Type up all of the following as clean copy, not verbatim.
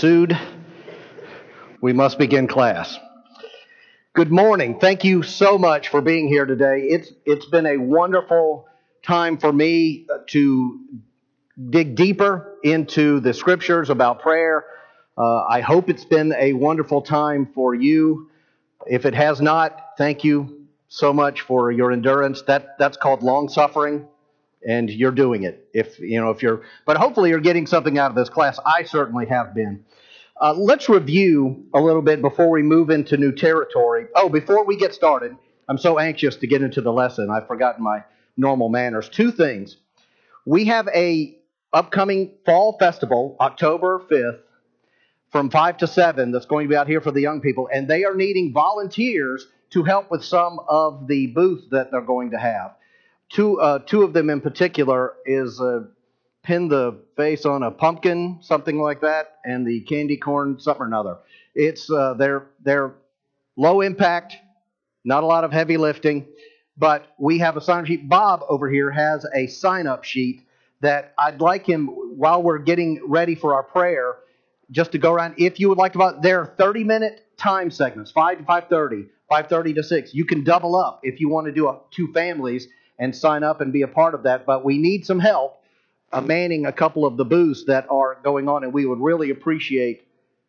Soon, we must begin class. Good morning. Thank you so much for being here today. It's been a wonderful time for me to dig deeper into the scriptures about prayer. I hope it's been a wonderful time for you. If it has not, thank you so much for your endurance. That's called long suffering, and you're doing it. But hopefully you're getting something out of this class. I certainly have been. Let's review a little bit before we move into new territory. Oh, before we get started, I'm so anxious to get into the lesson. I've forgotten my normal manners. Two things. We have a upcoming fall festival, October 5th, from 5 to 7, that's going to be out here for the young people, and they are needing volunteers to help with some of the booths that they're going to have. Two of them in particular is pin the face on a pumpkin, something like that, and the candy corn, something or another. It's they're low impact, not a lot of heavy lifting, but we have a sign-up sheet. Bob over here has a sign-up sheet that I'd like him, while we're getting ready for our prayer, just to go around. If you would like to, there are 30-minute time segments, 5 to 5:30, 5:30 to 6. You can double up if you want to do two families and sign up and be a part of that, but we need some help manning a couple of the booths that are going on, and we would really appreciate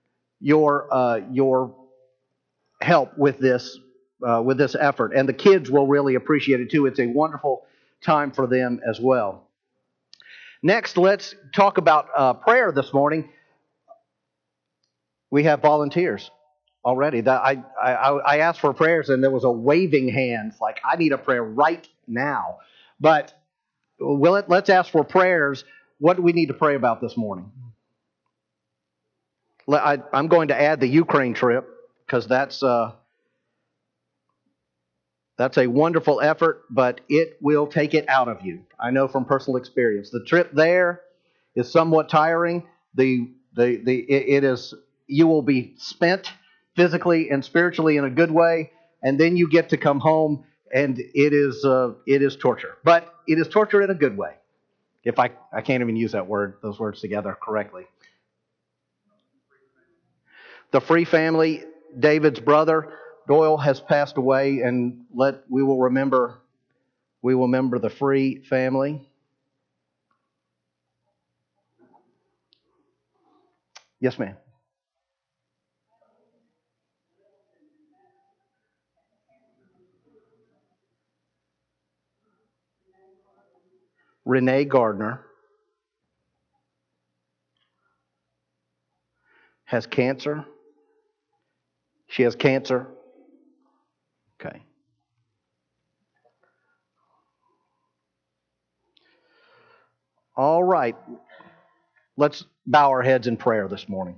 your help with this effort. And the kids will really appreciate it too. It's a wonderful time for them as well. Next, let's talk about prayer this morning. We have volunteers already. I asked for prayers, and there was a waving hands like I need a prayer right now. But let's ask for prayers. What do we need to pray about this morning? I'm going to add the Ukraine trip because that's a wonderful effort, but it will take it out of you. I know from personal experience. The trip there is somewhat tiring. It is. You will be spent physically and spiritually in a good way, and then you get to come home, and it is torture. But it is torture in a good way. If I can't even use those words together correctly. The Free family, David's brother, Doyle, has passed away, and we will remember the Free family. Yes, ma'am. Renee Gardner has cancer. She has cancer. Okay. All right. Let's bow our heads in prayer this morning.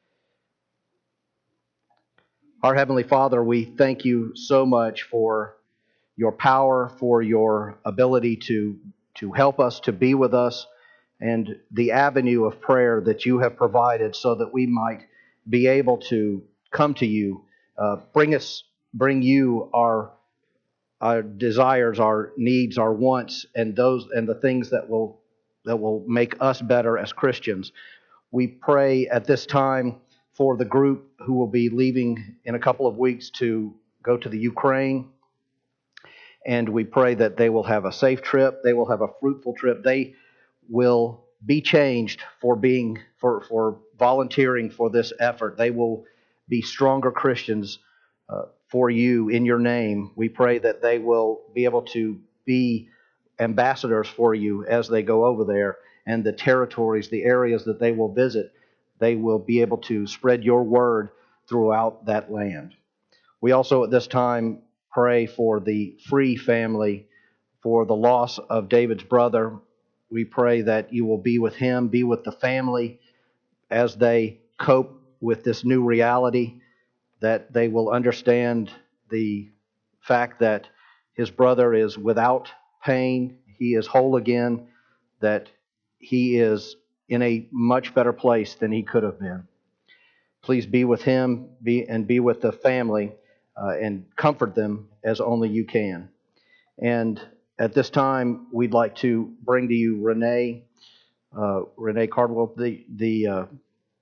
Our Heavenly Father, we thank you so much for your power, for your ability to help us, to be with us, and the avenue of prayer that you have provided so that we might be able to come to you, bring you our desires, our needs, our wants, and the things that will make us better as Christians. We pray at this time for the group who will be leaving in a couple of weeks to go to the Ukraine. And we pray that they will have a safe trip. They will have a fruitful trip. They will be changed for volunteering for this effort. They will be stronger Christians for you in your name. We pray that they will be able to be ambassadors for you as they go over there, and the territories, the areas that they will visit, they will be able to spread your word throughout that land. We also at this time pray for the Free family, for the loss of David's brother. We pray that you will be with him, be with the family as they cope with this new reality, that they will understand the fact that his brother is without pain, he is whole again, that he is in a much better place than he could have been. Please be with him, be with the family, and comfort them as only you can. And at this time, we'd like to bring to you Renee Cardwell, the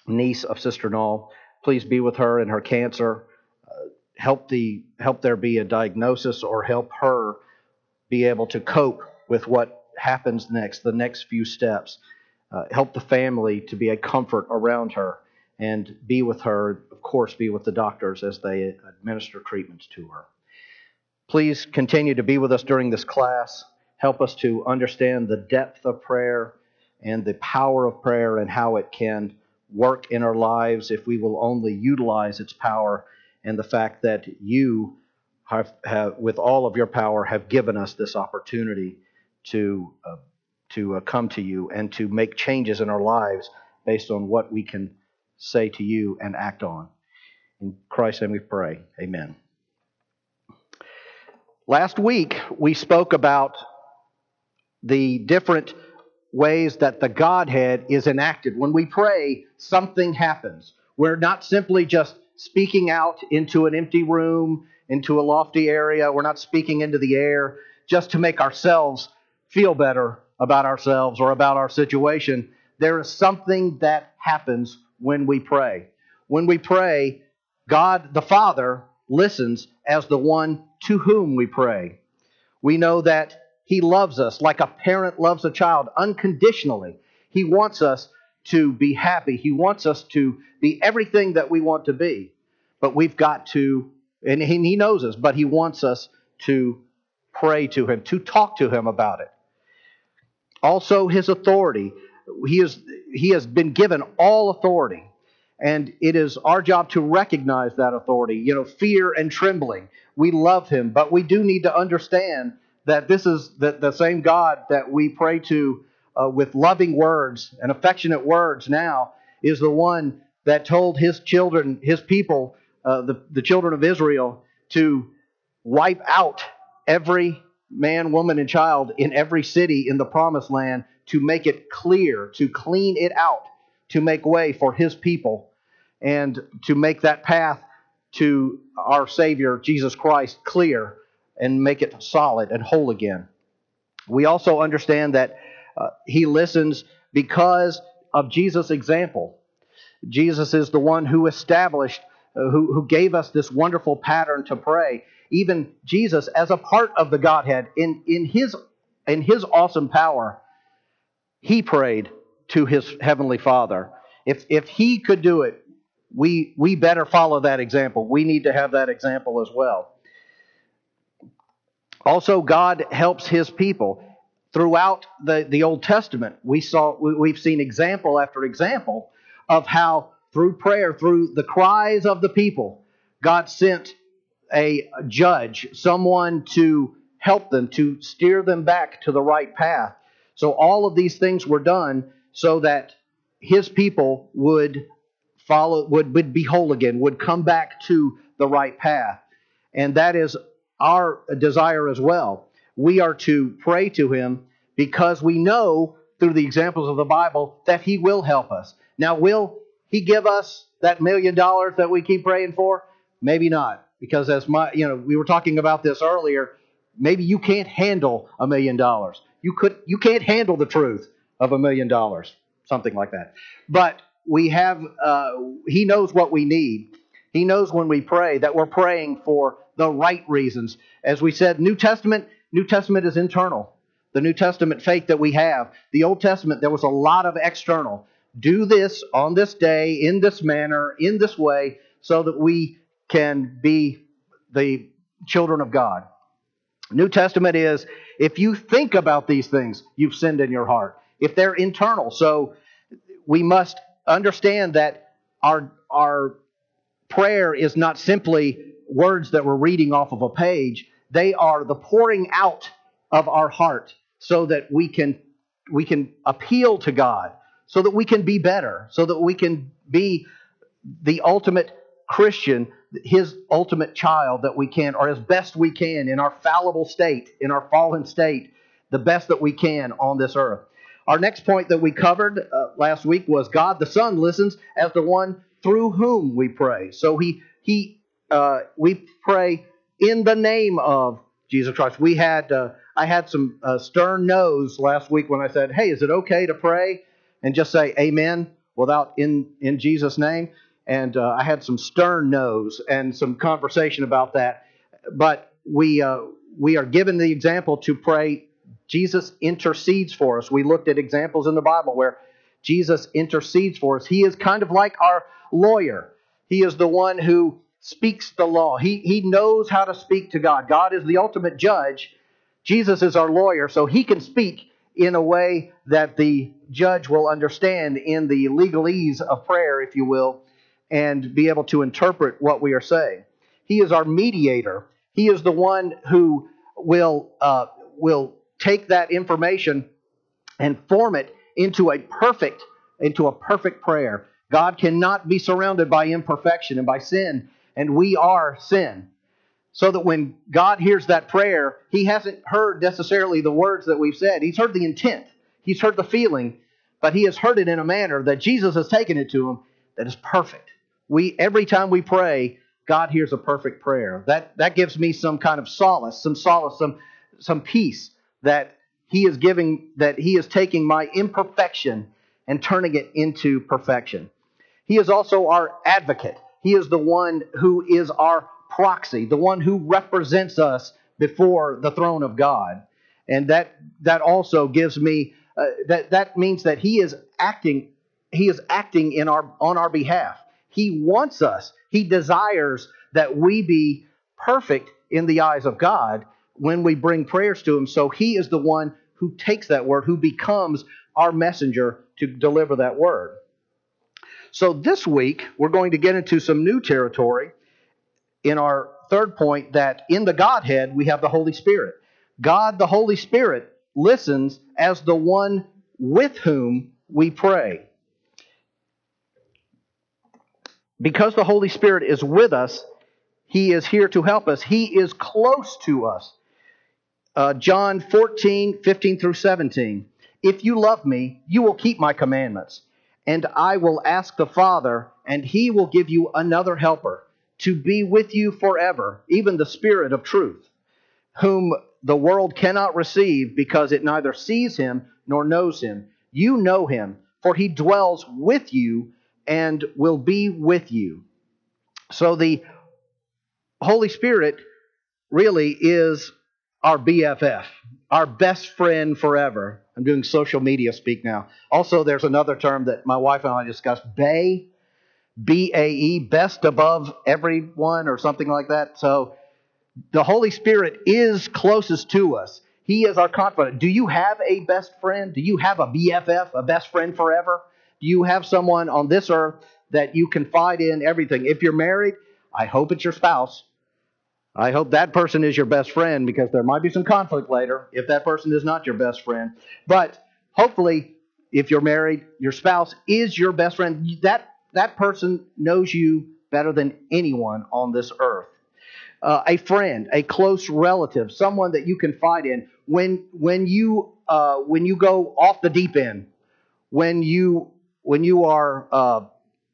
niece of Sister Null. Please be with her in her cancer. Help there be a diagnosis, or help her be able to cope with what happens next, the next few steps. Help the family to be a comfort around her, and be with her, of course, be with the doctors as they administer treatments to her. Please continue to be with us during this class. Help us to understand the depth of prayer and the power of prayer, and how it can work in our lives if we will only utilize its power, and the fact that you have with all of your power, have given us this opportunity to come to you and to make changes in our lives based on what we can say to you and act on. In Christ's name we pray. Amen. Last week, we spoke about the different ways that the Godhead is enacted. When we pray, something happens. We're not simply just speaking out into an empty room, into a lofty area. We're not speaking into the air just to make ourselves feel better about ourselves or about our situation. There is something that happens when we pray. When we pray, God the Father listens as the one to whom we pray. We know that He loves us like a parent loves a child unconditionally. He wants us to be happy. He wants us to be everything that we want to be. But we've got to, and He knows us, but He wants us to pray to Him, to talk to Him about it. Also, His authority. He has been given all authority. And it is our job to recognize that authority. Fear and trembling. We love Him, but we do need to understand that this is the same God that we pray to with loving words and affectionate words now is the one that told His children, His people, the children of Israel, to wipe out every man, woman, and child in every city in the promised land, to make it clear, to clean it out, to make way for His people, and to make that path to our Savior, Jesus Christ, clear and make it solid and whole again. We also understand that He listens because of Jesus' example. Jesus is the one who established, who gave us this wonderful pattern to pray. Even Jesus, as a part of the Godhead, in His awesome power, He prayed to His Heavenly Father. If He could do it, we better follow that example. We need to have that example as well. Also, God helps His people. Throughout the Old Testament, we've seen example after example of how through prayer, through the cries of the people, God sent a judge, someone to help them, to steer them back to the right path. So all of these things were done so that His people would be whole again, would come back to the right path. And that is our desire as well. We are to pray to Him because we know through the examples of the Bible that He will help us. Now, will He give us that $1 million that we keep praying for? Maybe not, because we were talking about this earlier. Maybe you can't handle $1 million. You can't handle the truth of $1 million, something like that. But we have. He knows what we need. He knows when we pray that we're praying for the right reasons. As we said, New Testament is internal. The New Testament faith that we have. The Old Testament, there was a lot of external. Do this on this day, in this manner, in this way, so that we can be the children of God. New Testament is, if you think about these things, you've sinned in your heart. If they're internal. So we must understand that our prayer is not simply words that we're reading off of a page. They are the pouring out of our heart so that we can appeal to God, so that we can be better, so that we can be the ultimate Christian, His ultimate child that we can, or as best we can in our fallible state, in our fallen state, the best that we can on this earth. Our next point that we covered last week was God the Son listens as the one through whom we pray. So we pray in the name of Jesus Christ. I had some stern no's last week when I said, hey, is it okay to pray and just say amen? without in Jesus' name. And I had some stern no's and some conversation about that. But we are given the example to pray. Jesus intercedes for us. We looked at examples in the Bible where Jesus intercedes for us. He is kind of like our lawyer. He is the one who speaks the law. He knows how to speak to God. God is the ultimate judge. Jesus is our lawyer, so he can speak in a way that the judge will understand in the legalese of prayer, if you will, and be able to interpret what we are saying. He is our mediator. He is the one who will take that information and form it into a perfect prayer. God cannot be surrounded by imperfection and by sin, and we are sin. So that when God hears that prayer, He hasn't heard necessarily the words that we've said. He's heard the intent. He's heard the feeling, but He has heard it in a manner that Jesus has taken it to Him that is perfect. Every time we pray, God hears a perfect prayer. That gives me some kind of solace, some peace that He is giving, that He is taking my imperfection and turning it into perfection. He is also our advocate. He is the one who is our proxy, the one who represents us before the throne of God. And that also gives me that means that He is acting on our behalf. He wants us. He desires that we be perfect in the eyes of God when we bring prayers to Him. So He is the one who takes that word, who becomes our messenger to deliver that word. So this week, we're going to get into some new territory in our third point, that in the Godhead, we have the Holy Spirit. God, the Holy Spirit, listens as the one with whom we pray. Because the Holy Spirit is with us, He is here to help us. He is close to us. John 14, 15 through 17. If you love me, you will keep my commandments. And I will ask the Father, and He will give you another helper to be with you forever, even the Spirit of truth, whom the world cannot receive because it neither sees Him nor knows Him. You know Him, for He dwells with you and will be with you. So the Holy Spirit really is our BFF, our best friend forever. I'm doing social media speak now. Also, there's another term that my wife and I discussed, BAE, B-A-E, best above everyone or something like that. So the Holy Spirit is closest to us. He is our confidant. Do you have a best friend? Do you have a BFF, a best friend forever? Do you have someone on this earth that you confide in everything? If you're married, I hope it's your spouse. I hope that person is your best friend, because there might be some conflict later if that person is not your best friend. But hopefully, if you're married, your spouse is your best friend. That person knows you better than anyone on this earth. A friend, a close relative, someone that you confide in when you go off the deep end, when you are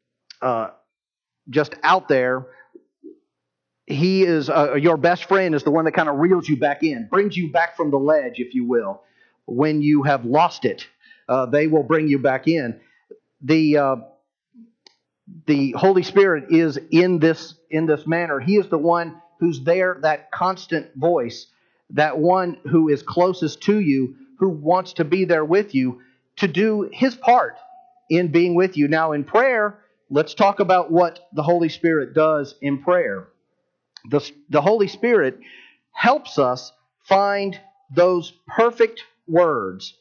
just out there. He is your best friend is the one that kind of reels you back in, brings you back from the ledge, if you will. When you have lost it, they will bring you back in. The Holy Spirit is in this manner. He is the one who's there, that constant voice, that one who is closest to you, who wants to be there with you to do His part in being with you. Now, in prayer, let's talk about what the Holy Spirit does in prayer. The Holy Spirit helps us find those perfect words.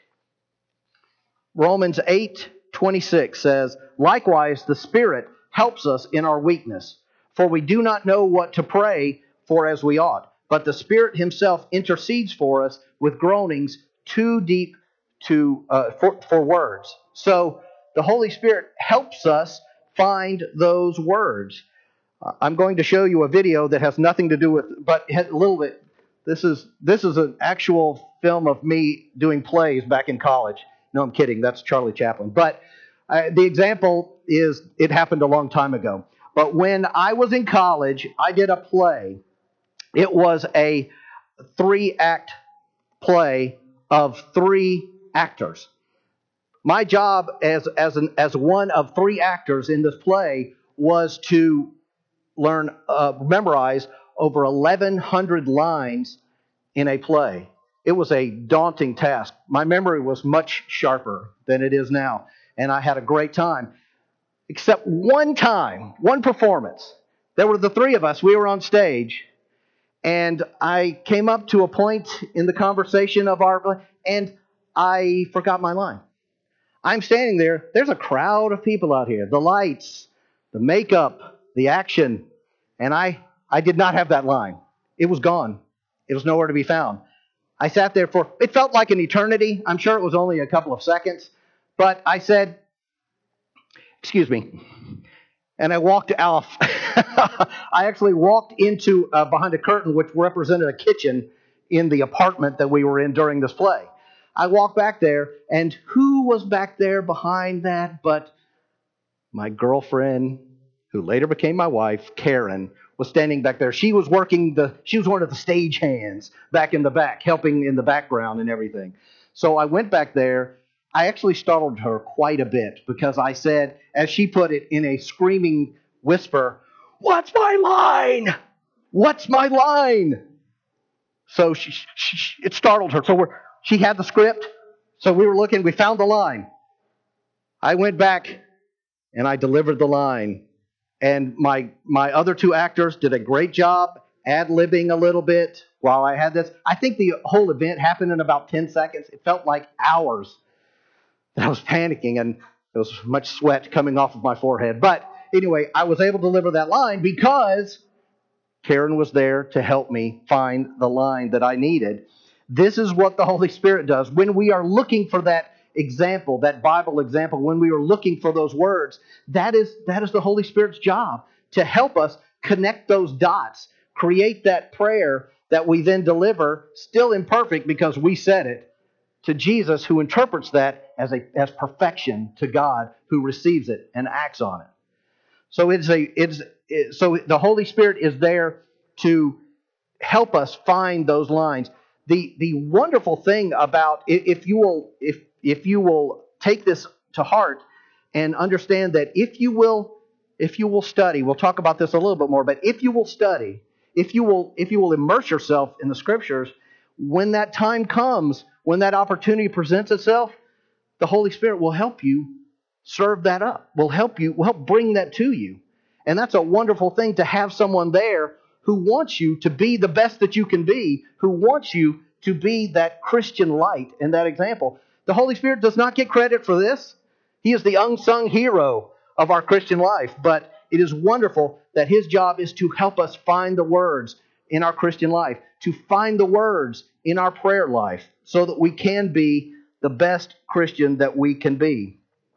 Romans 8:26 says, likewise, the Spirit helps us in our weakness, for we do not know what to pray for as we ought, but the Spirit Himself intercedes for us with groanings too deep for words. So the Holy Spirit helps us find those words. I'm going to show you a video that has nothing to do with, but a little bit. This is an actual film of me doing plays back in college. No, I'm kidding. That's Charlie Chaplin. But the example is, it happened a long time ago. But when I was in college, I did a play. It was a 3-act play of 3 actors. My job as one of three actors in this play was to memorize over 1,100 lines in a play. It was a daunting task. My memory was much sharper than it is now, and I had a great time. Except one time, one performance. There were the three of us. We were on stage, and I came up to a point in the conversation of and I forgot my line. I'm standing there. There's a crowd of people out here. The lights, the makeup, the action, and I did not have that line. It was gone. It was nowhere to be found. I sat there it felt like an eternity. I'm sure it was only a couple of seconds, but I said, "Excuse me," and I walked off. I actually walked into behind a curtain which represented a kitchen in the apartment that we were in during this play. I walked back there, and who was back there behind that but my girlfriend, who later became my wife, Karen, was standing back there. She was she was one of the stage hands back in the back, helping in the background and everything. So I went back there. I actually startled her quite a bit because I said, as she put it in a screaming whisper, "What's my line? What's my line?" So it startled her. So she had the script. So we were looking. We found the line. I went back and I delivered the line. And my other two actors did a great job ad-libbing a little bit while I had this. I think the whole event happened in about 10 seconds. It felt like hours. I was panicking, and there was much sweat coming off of my forehead. But anyway, I was able to deliver that line because Karen was there to help me find the line that I needed. This is what the Holy Spirit does. When we are looking for that example, that Bible example, when we are looking for those words, that is the Holy Spirit's job, to help us connect those dots, create that prayer that we then deliver, still imperfect because we said it, to Jesus, who interprets that as perfection to God, who receives it and acts on it. So so the Holy Spirit is there to help us find those lines. The wonderful thing about, if you will take this to heart and understand that if you will study, we'll talk about this a little bit more, but if you will study, if you will immerse yourself in the Scriptures, when that time comes, when that opportunity presents itself, the Holy Spirit will help you serve that up, will help bring that to you. And that's a wonderful thing, to have someone there who wants you to be the best that you can be, who wants you to be that Christian light and that example. The Holy Spirit does not get credit for this. He is the unsung hero of our Christian life, but it is wonderful that His job is to help us find the words in our Christian life, to find the words in our prayer life, so that we can be the best Christian that we can be.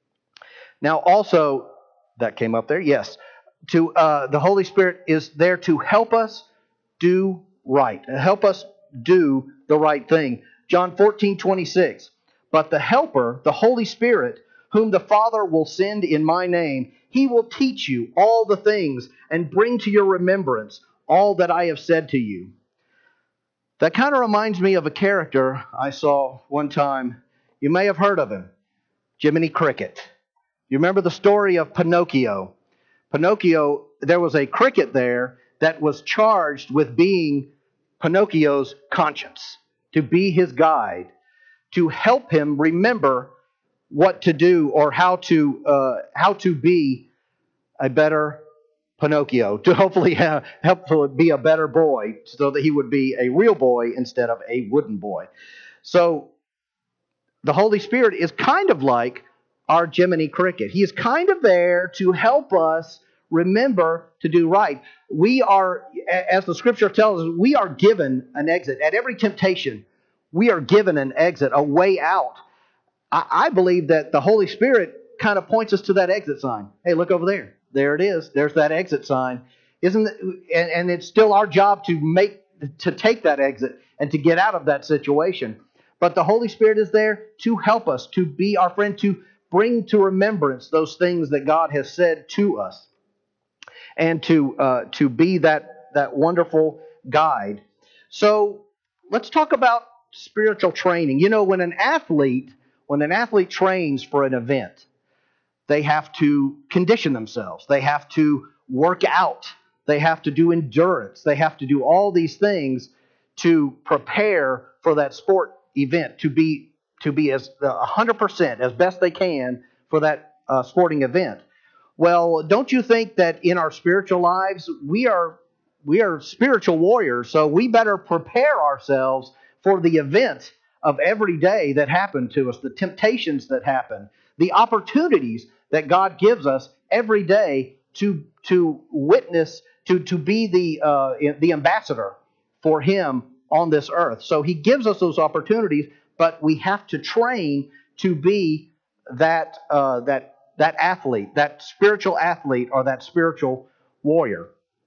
Now also, that came up there, yes. The Holy Spirit is there to help us do right, help us do the right thing. John 14:26. But the Helper, the Holy Spirit, whom the Father will send in my name, He will teach you all the things and bring to your remembrance all that I have said to you. That kind of reminds me of a character I saw one time. You may have heard of him, Jiminy Cricket. You remember the story of Pinocchio? Pinocchio, there was a cricket there that was charged with being Pinocchio's conscience, to be his guide, to help him remember what to do or how to be a better Pinocchio, to hopefully be a better boy, so that he would be a real boy instead of a wooden boy. So the Holy Spirit is kind of like our Jiminy Cricket. He is kind of there to help us remember to do right. We are, as the Scripture tells us, we are given an exit. At every temptation, we are given an exit, a way out. I believe that the Holy Spirit kind of points us to that exit sign. Hey, look over there. There it is. There's that exit sign. Isn't it? And it's still our job to take that exit and to get out of that situation. But the Holy Spirit is there to help us, to be our friend, to bring to remembrance those things that God has said to us, and to be that wonderful guide. So let's talk about spiritual training. You know, when an athlete When an athlete trains for an event, they have to condition themselves. They have to work out. They have to do endurance. They have to do all these things to prepare for that sport event, to be as 100% as best they can for that sporting event. Well, don't you think that in our spiritual lives we are spiritual warriors, so we better prepare ourselves for the events of every day that happen to us, the temptations that happen, the opportunities that God gives us every day to witness, to be the ambassador for Him on this earth. So He gives us those opportunities, but we have to train to be that athlete, that spiritual athlete, or that spiritual warrior.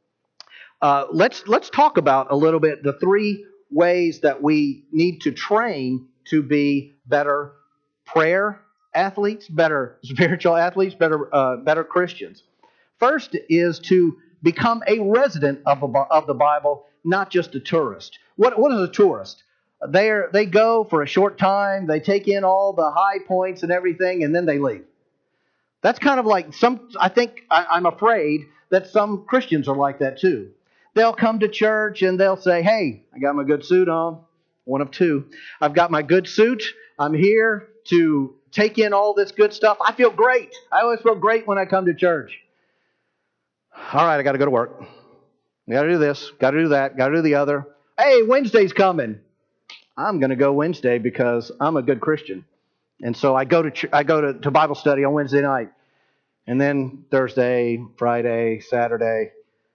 Let's talk about a little bit the three ways that we need to train to be better prayer athletes, better spiritual athletes, better Christians. First is to become a resident of the Bible, not just a tourist. What is a tourist? They go for a short time, they take in all the high points and everything, and then they leave. That's kind of like I'm afraid that some Christians are like that too. They'll come to church and they'll say, hey, I got my good suit on. One of two. I've got my good suit. I'm here to take in all this good stuff. I feel great. I always feel great when I come to church. All right, I got to go to work. I got to do this, got to do that, got to do the other. Hey, Wednesday's coming. I'm going to go Wednesday because I'm a good Christian. And so I go to Bible study on Wednesday night. And then Thursday, Friday, Saturday,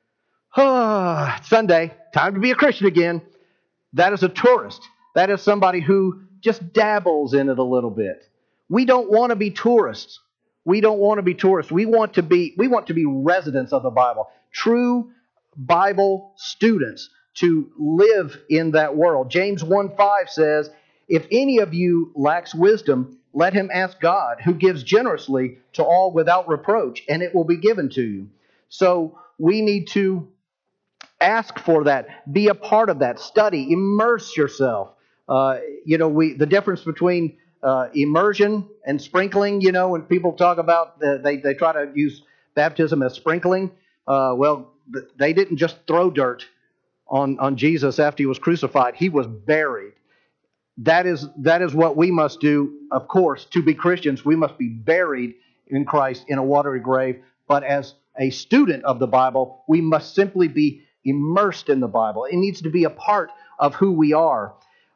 Sunday, time to be a Christian again. That is a tourist. That is somebody who just dabbles in it a little bit. We don't want to be tourists. We don't want to be tourists. We want to be residents of the Bible. True Bible students to live in that world. James 1:5 says, if any of you lacks wisdom, let him ask God, who gives generously to all without reproach, and it will be given to you. So we need to ask for that. Be a part of that. Study. Immerse yourself. The difference between immersion and sprinkling, when people talk about, they try to use baptism as sprinkling. They didn't just throw dirt on Jesus after He was crucified. He was buried. That is what we must do, of course. To be Christians, we must be buried in Christ in a watery grave. But as a student of the Bible, we must simply be immersed in the Bible. It needs to be a part of who we are.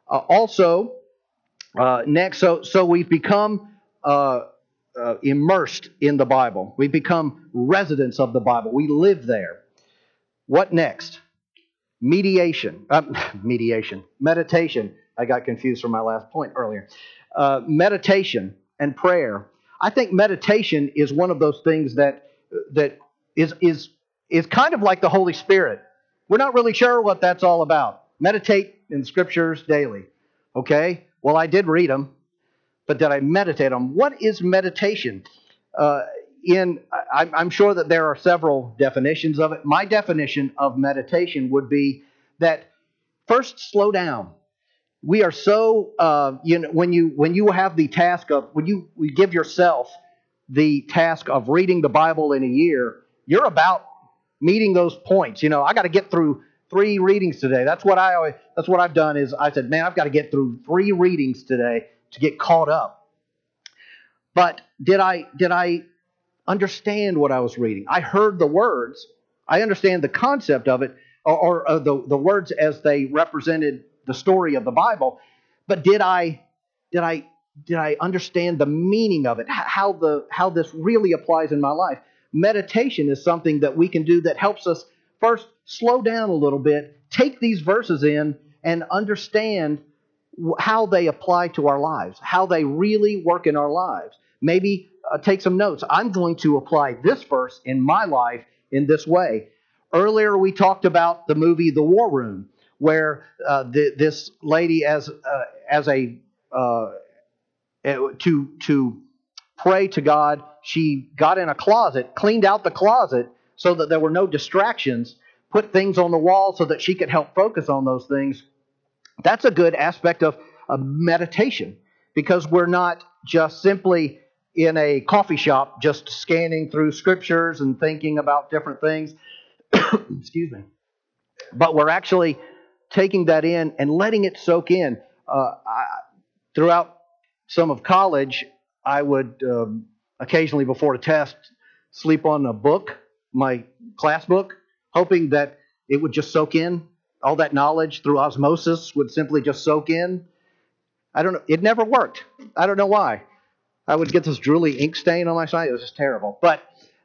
Next, so we've become immersed in the Bible. We become residents of the Bible. We live there. What next? Meditation. Meditation. I got confused from my last point earlier. Meditation and prayer. I think meditation is one of those things that is kind of like the Holy Spirit. We're not really sure what that's all about. Meditate in the Scriptures daily. Okay? Well, I did read them, but did I meditate on them? What is meditation? I'm sure that there are several definitions of it. My definition of meditation would be that first, slow down. We are so, when you have the task of, when you give yourself the task of reading the Bible in a year, you're about meeting those points. I got to get through 3 readings today. That's what I've done is I said, man, I've got to get through 3 readings today to get caught up. But did I understand what I was reading? I heard the words. I understand the concept of it, or the words as they represented the story of the Bible. But did I understand the meaning of it? How this really applies in my life? Meditation is something that we can do that helps us first slow down a little bit, take these verses in, and understand how they apply to our lives, how they really work in our lives. Maybe take some notes. I'm going to apply this verse in my life in this way. Earlier we talked about the movie The War Room, where this lady, to pray to God, she got in a closet, cleaned out the closet so that there were no distractions, put things on the wall so that she could help focus on those things. That's a good aspect of meditation, because we're not just simply in a coffee shop just scanning through scriptures and thinking about different things. Excuse me. But we're actually taking that in and letting it soak in. Throughout some of college, I would occasionally before a test sleep on a book, my class book, hoping that it would just soak in. All that knowledge through osmosis would simply just soak in. I don't know. It never worked. I don't know why. I would get this drooly ink stain on my side. It was just terrible. But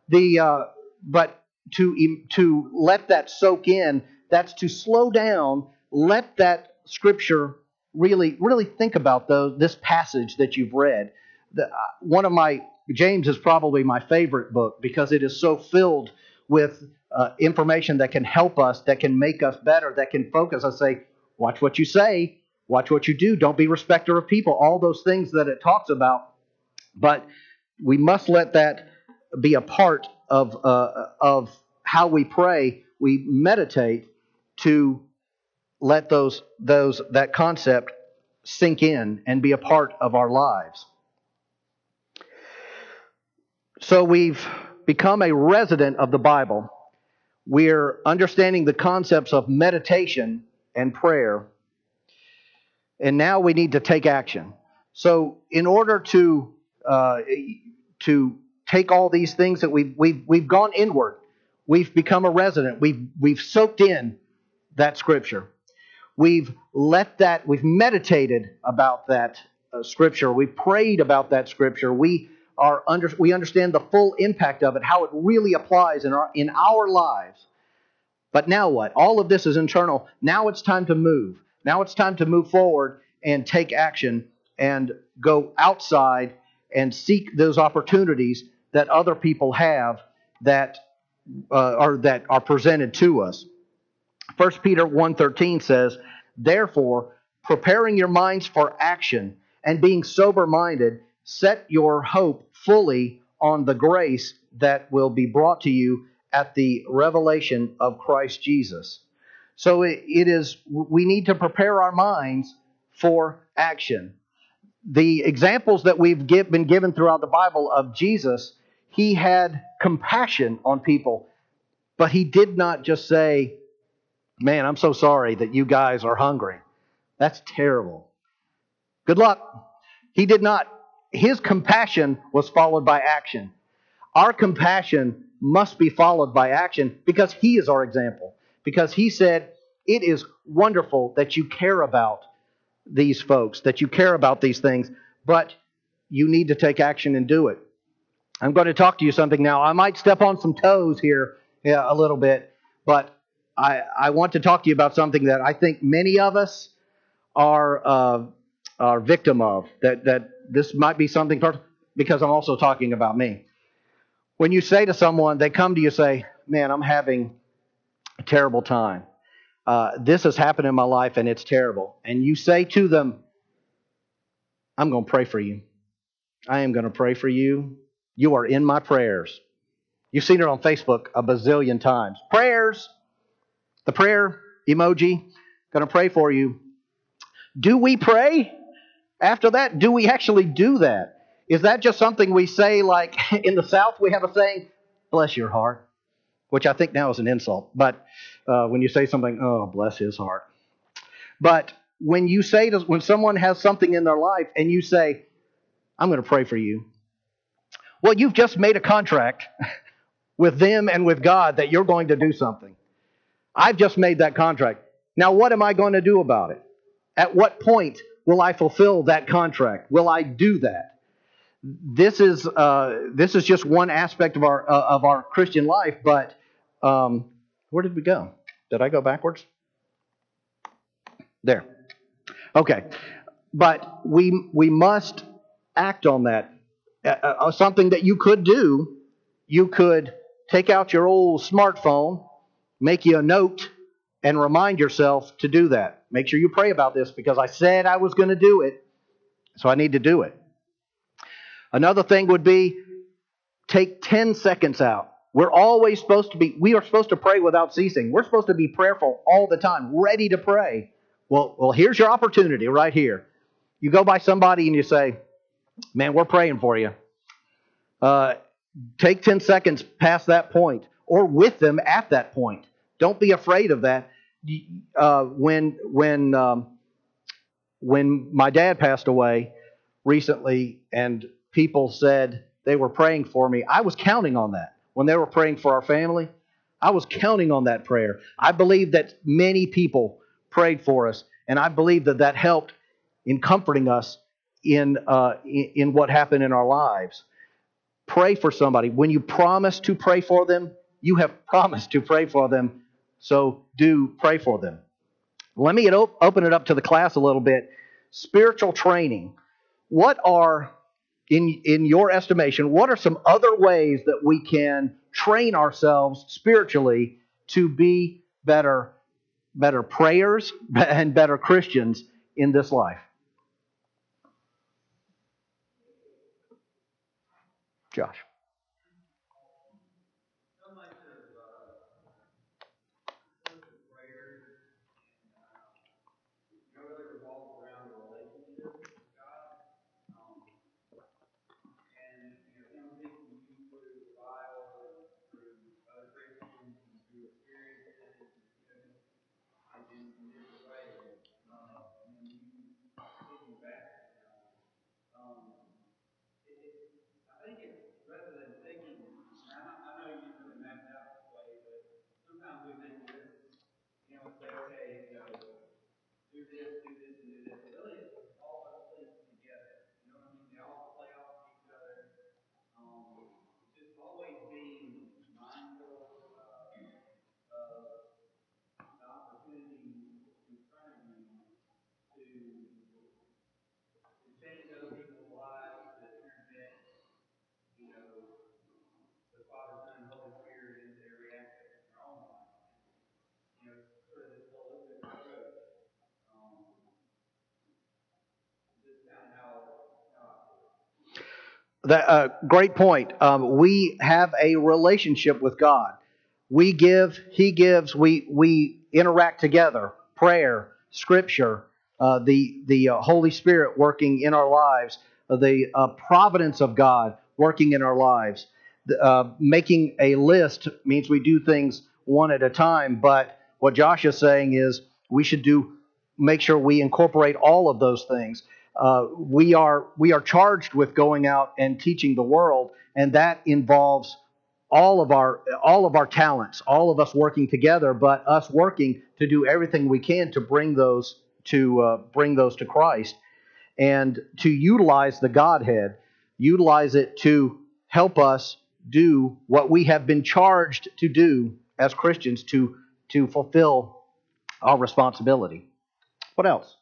to let that soak in, that's to slow down, let that scripture really think about this passage that you've read. James is probably my favorite book because it is so filled with information that can help us, that can make us better, that can focus us. Say, watch what you say, watch what you do, don't be respecter of people, all those things that it talks about. But we must let that be a part of how we pray. We meditate to let that concept sink in and be a part of our lives. So we've become a resident of the Bible. We're understanding the concepts of meditation and prayer. And now we need to take action. So in order to take all these things that we've gone inward, we've become a resident. We've soaked in that scripture. We've meditated about that scripture. We've prayed about that scripture. We understand the full impact of it, how it really applies in our lives. But now what? All of this is internal. Now it's time to move. Now it's time to move forward and take action and go outside and seek those opportunities that other people have that are presented to us. 1 Peter 1:13 says, "Therefore, preparing your minds for action and being sober-minded, set your hope fully on the grace that will be brought to you at the revelation of Christ Jesus." So we need to prepare our minds for action. The examples that we've been given throughout the Bible of Jesus, he had compassion on people, but he did not just say, "Man, I'm so sorry that you guys are hungry. That's terrible. Good luck." He did not. His compassion was followed by action. Our compassion must be followed by action because he is our example. Because he said, "It is wonderful that you care about these folks, that you care about these things, but you need to take action and do it." I'm going to talk to you something now. I might step on some toes here a little bit, but I want to talk to you about something that I think many of us are victim of. That this might be something, because I'm also talking about me. When you say to someone, they come to you and say, "Man, I'm having a terrible time. This has happened in my life and it's terrible." And you say to them, "I'm going to pray for you. I am going to pray for you. You are in my prayers." You've seen it on Facebook a bazillion times. Prayers. The prayer emoji. Going to pray for you. Do we pray after that? Do we actually do that? Is that just something we say, like in the South we have a saying, "Bless your heart," which I think now is an insult. But when you say something, "Oh, bless his heart." But when someone has something in their life and you say, "I'm going to pray for you," well, you've just made a contract with them and with God that you're going to do something. I've just made that contract. Now, what am I going to do about it? At what point will I fulfill that contract? Will I do that? This is just one aspect of our Christian life. But where did we go? Did I go backwards? There. Okay. But we must act on that. Something that you could do, you could take out your old smartphone, make you a note, and remind yourself to do that. Make sure you pray about this because I said I was going to do it, so I need to do it. Another thing would be take 10 seconds out. We are supposed to pray without ceasing. We're supposed to be prayerful all the time, ready to pray. Well, here's your opportunity right here. You go by somebody and you say, man, we're praying for you. Take 10 seconds past that point or with them at that point. Don't be afraid of that. When my dad passed away recently and people said they were praying for me, I was counting on that. When they were praying for our family, I was counting on that prayer. I believe that many people prayed for us, and I believe that that helped in comforting us in what happened in our lives. Pray for somebody. When you promise to pray for them, you have promised to pray for them, so do pray for them. Let me open it up to the class a little bit. Spiritual training. What are, in your estimation, what are some other ways that we can train ourselves spiritually to be better prayers and better Christians in this life? Josh. Great point. We have a relationship with God. We give, He gives, we interact together. Prayer, Scripture, the Holy Spirit working in our lives, the providence of God working in our lives. Making a list means we do things one at a time, but what Josh is saying is we should make sure we incorporate all of those things. We are charged with going out and teaching the world, and that involves all of our talents, all of us working together, but us working to do everything we can to bring those to Christ and to utilize the Godhead, utilize it to help us do what we have been charged to do as Christians to fulfill our responsibility. What else?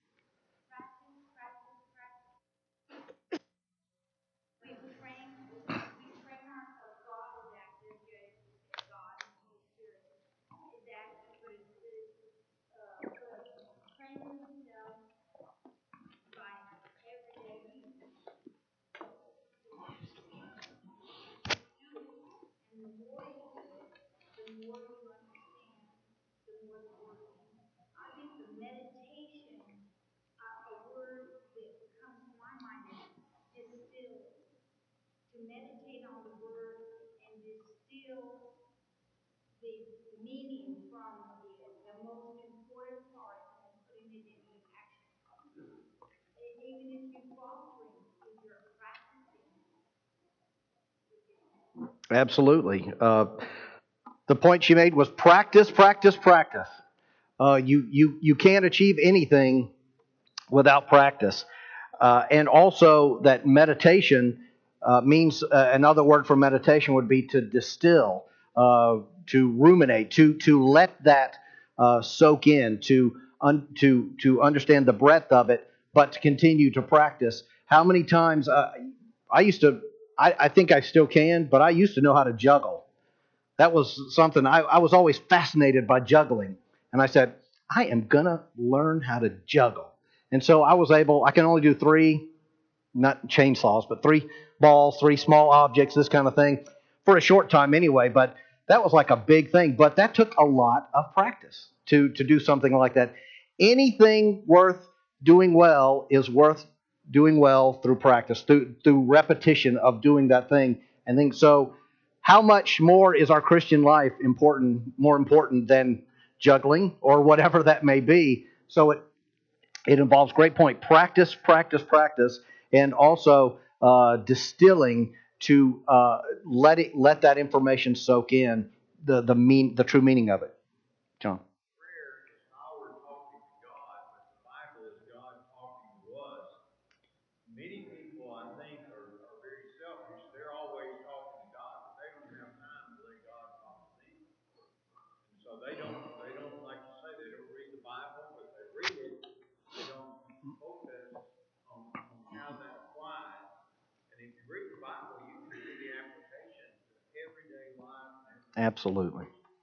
Absolutely. The point she made was practice, practice, practice. You can't achieve anything without practice. And also that meditation means another word for meditation would be to distill, to ruminate, to let that soak in, to understand the breadth of it, but to continue to practice. How many times I used to, I think I still can, but I used to know how to juggle. That was something I was always fascinated by juggling. And I said, I am going to learn how to juggle. And so I can only do three, not chainsaws, but three balls, three small objects, this kind of thing, for a short time anyway. But that was like a big thing. But that took a lot of practice to do something like that. Anything worth doing well is worth doing well through practice, through repetition of doing that thing. And think so. How much more is our Christian life more important than juggling or whatever that may be? So it involves, great point, practice, practice, practice, and also distilling to let that information soak in the true meaning of it. John. Absolutely.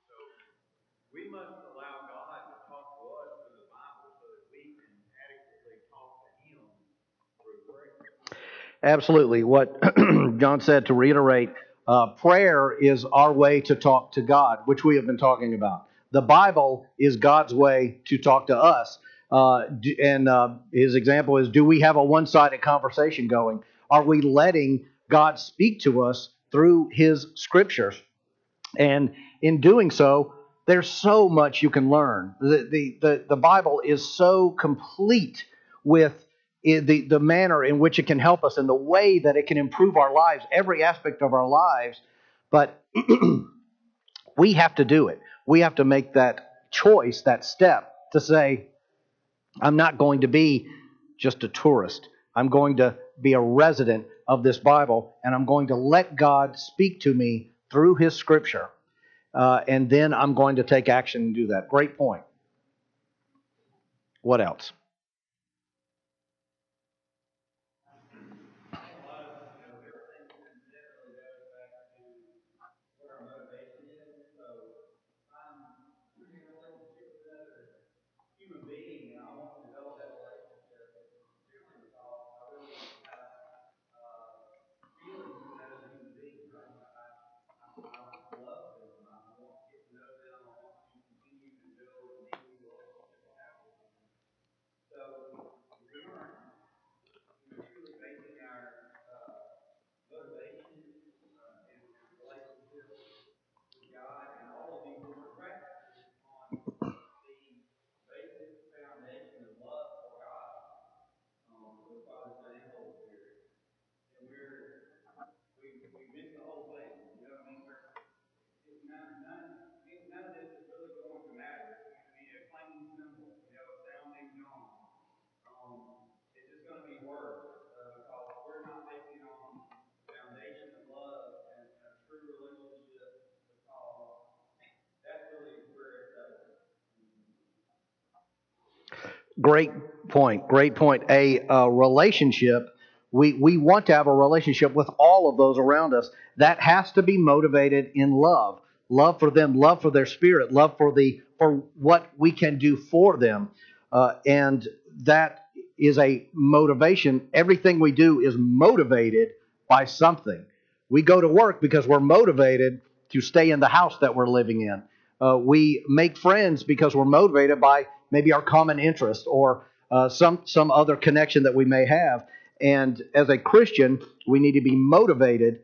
Absolutely. What John said, to reiterate, prayer is our way to talk to God, which we have been talking about. The Bible is God's way to talk to us. And his example is, do we have a one-sided conversation going? Are we letting God speak to us through his scriptures? And in doing so, there's so much you can learn. The Bible is so complete with the manner in which it can help us and the way that it can improve our lives, every aspect of our lives. But we have to do it. We have to make that choice, that step to say, I'm not going to be just a tourist. I'm going to be a resident of this Bible, and I'm going to let God speak to me through his scripture. And then I'm going to take action and do that. Great point. What else? Great point. Great point. A relationship, we want to have a relationship with all of those around us. That has to be motivated in love. Love for them, love for their spirit, love for what we can do for them. And that is a motivation. Everything we do is motivated by something. We go to work because we're motivated to stay in the house that we're living in. We make friends because we're motivated by maybe our common interest or some other connection that we may have. And as a Christian, we need to be motivated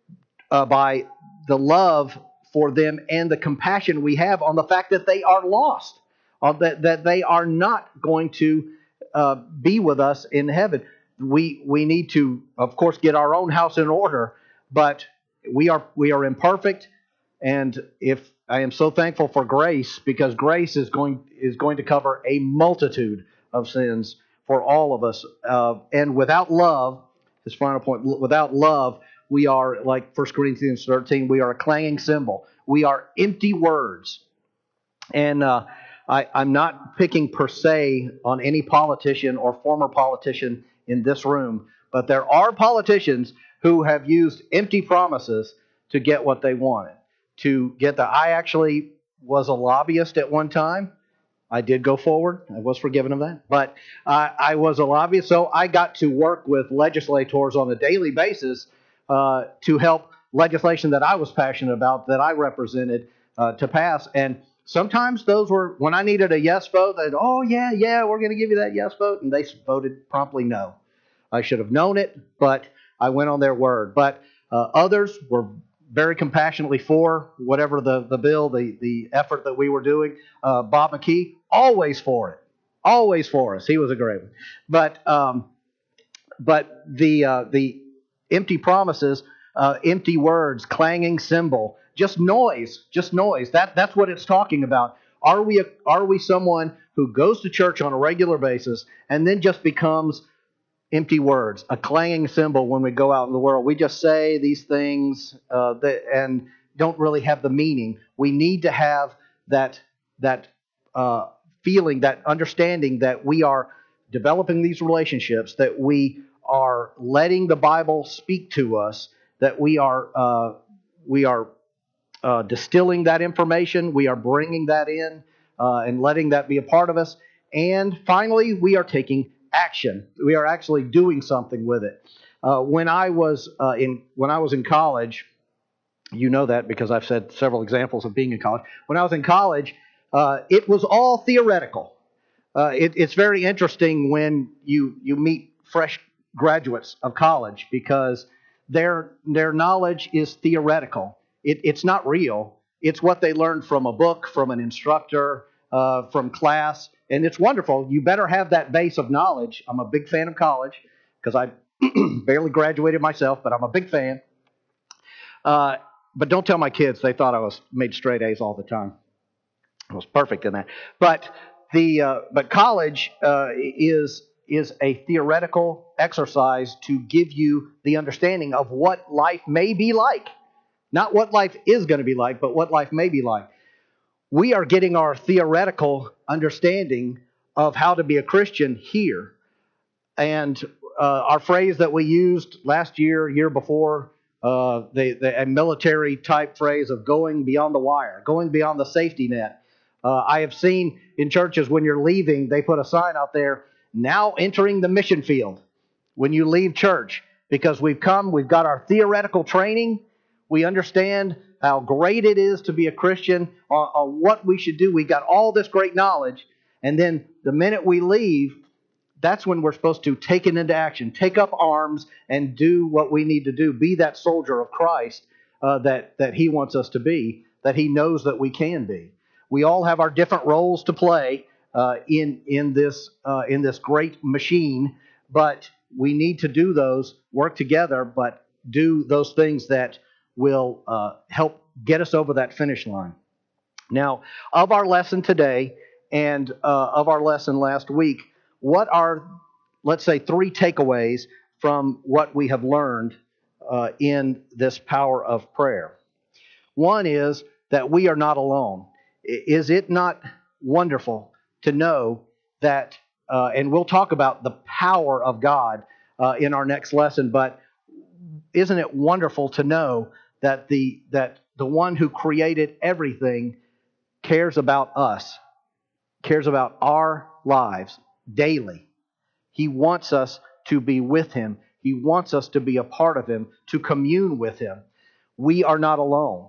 by the love for them and the compassion we have on the fact that they are lost, that they are not going to be with us in heaven. We need to, of course, get our own house in order, but we are imperfect. And if I am so thankful for grace, because grace is going to cover a multitude of sins for all of us. And without love, his final point, without love, we are, like 1 Corinthians 13, we are a clanging cymbal. We are empty words. And I'm not picking per se on any politician or former politician in this room, but there are politicians who have used empty promises to get what they wanted. I actually was a lobbyist at one time. I did go forward. I was forgiven of that. But I was a lobbyist, so I got to work with legislators on a daily basis to help legislation that I was passionate about, that I represented, to pass. And Sometimes those were, when I needed a yes vote, they'd, oh, yeah, we're going to give you that yes vote. And they voted promptly no. I should have known it, but I went on their word. But others were very compassionately for whatever the bill, the effort that we were doing. Bob McKee, always for it. Always for us. He was a great one. But the empty promises, empty words, clanging cymbal, just noise. That's what it's talking about. Are we someone who goes to church on a regular basis and then just becomes empty words, a clanging cymbal when we go out in the world? We just say these things and don't really have the meaning. We need to have that feeling, that understanding that we are developing these relationships, that we are letting the Bible speak to us, that we are distilling that information, we are bringing that in and letting that be a part of us, and finally, we are taking action. We are actually doing something with it. When I was in college, you know that because I've said several examples of being in college. When I was in college, it was all theoretical. It's very interesting when you meet fresh graduates of college because their knowledge is theoretical. It's not real. It's what they learned from a book, from an instructor, from class, and it's wonderful. You better have that base of knowledge. I'm a big fan of college because I barely graduated myself, but I'm a big fan. But don't tell my kids. They thought I made straight A's all the time. I was perfect in that. But college is a theoretical exercise to give you the understanding of what life may be like. Not what life is going to be like, but what life may be like. We are getting our theoretical understanding of how to be a Christian here. And our phrase that we used last year before, a military type phrase of going beyond the wire, going beyond the safety net. I have seen in churches when you're leaving, they put a sign out there, now entering the mission field when you leave church, because we've got our theoretical training. We understand how great it is to be a Christian, on what we should do. We've got all this great knowledge. And then the minute we leave, that's when we're supposed to take it into action, take up arms and do what we need to do. Be that soldier of Christ that He wants us to be, that He knows that we can be. We all have our different roles to play in this great machine, but we need to do those, work together, but do those things that will help get us over that finish line. Now, of our lesson today and of our lesson last week, what are, let's say, 3 takeaways from what we have learned in this power of prayer? One is that we are not alone. Is it not wonderful to know that, and we'll talk about the power of God in our next lesson, but isn't it wonderful to know that the one who created everything cares about us, cares about our lives daily. He wants us to be with Him. He wants us to be a part of Him, to commune with Him. We are not alone.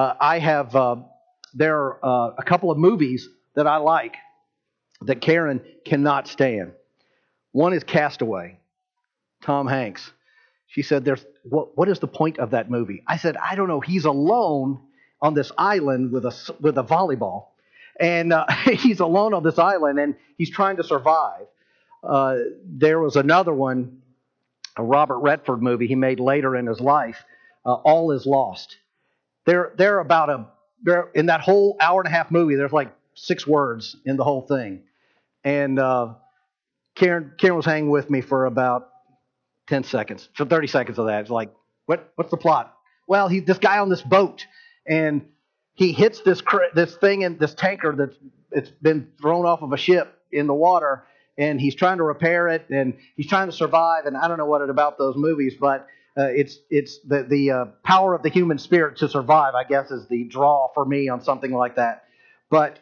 There are a couple of movies that I like that Karen cannot stand. One is Castaway, Tom Hanks. She said, what is the point of that movie? I said, I don't know. He's alone on this island with a volleyball. And he's alone on this island, and he's trying to survive. There was another one, a Robert Redford movie he made later in his life, All Is Lost. They're in that whole hour and a half movie, there's like 6 words in the whole thing. And Karen was hanging with me for about 10 seconds, for 30 seconds of that. It's like, what's the plot? Well, this guy on this boat, and he hits this thing in this tanker it's been thrown off of a ship in the water, and he's trying to repair it, and he's trying to survive. And I don't know what about those movies, but it's the power of the human spirit to survive, I guess, is the draw for me on something like that. But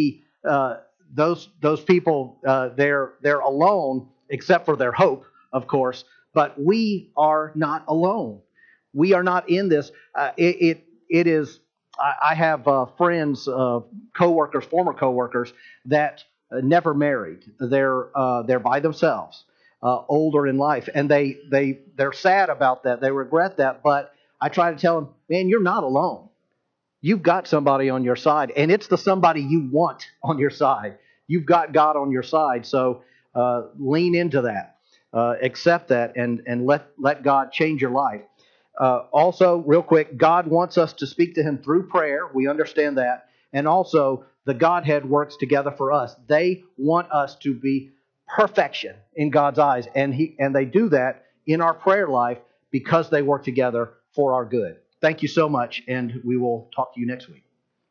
those people, they're alone except for their hope, of course. But we are not alone. We are not in this. It is I have friends, coworkers, former coworkers that never married. They're by themselves, older in life, and they're sad about that. They regret that. But I try to tell them, man, you're not alone. You've got somebody on your side, and it's the somebody you want on your side. You've got God on your side, so lean into that, accept that, and let God change your life. Also, real quick, God wants us to speak to Him through prayer. We understand that, and also the Godhead works together for us. They want us to be perfection in God's eyes, and they do that in our prayer life because they work together for our good. Thank you so much, and we will talk to you next week.